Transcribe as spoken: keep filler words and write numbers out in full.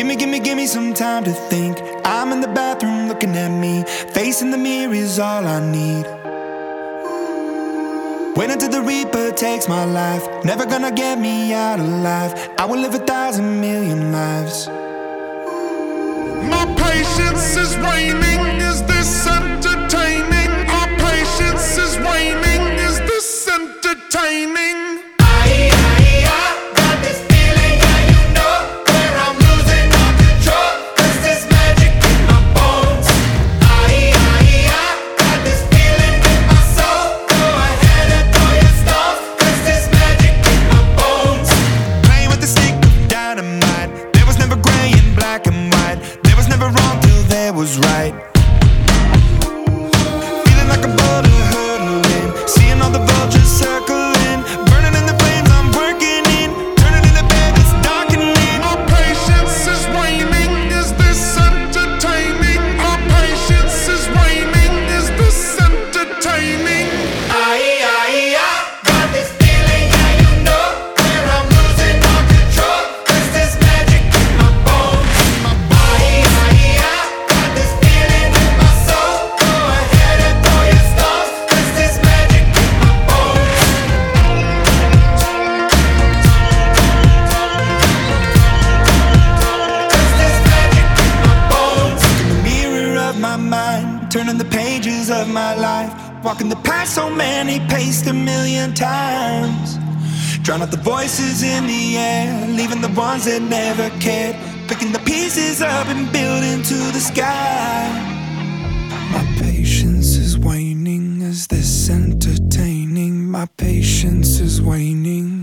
Gimme, gimme, gimme some time to think. I'm in the bathroom looking at me. Facing the mirror is all I need. Wait until the Reaper takes my life. Never gonna get me out alive. I will live a thousand million lives. My patience is waning. Is this entertaining? Our patience is waning. Is this entertaining? Was right. Feeling like a boulder hurtling, seeing all the vultures circling, burning in the flames I'm working in, turning in the bed that's darkening. Our patience is waning. Is this entertaining? Our patience is waning. Is this entertaining? I, I, I got this feeling, yeah, you know, where I'm losing all control. There's this magic in my bones. I, I, I turning the pages of my life, walking the path so many paced a million times. Drown out the voices in the air, leaving the ones that never cared, picking the pieces up and building to the sky. My patience is waning. Is this entertaining? My patience is waning.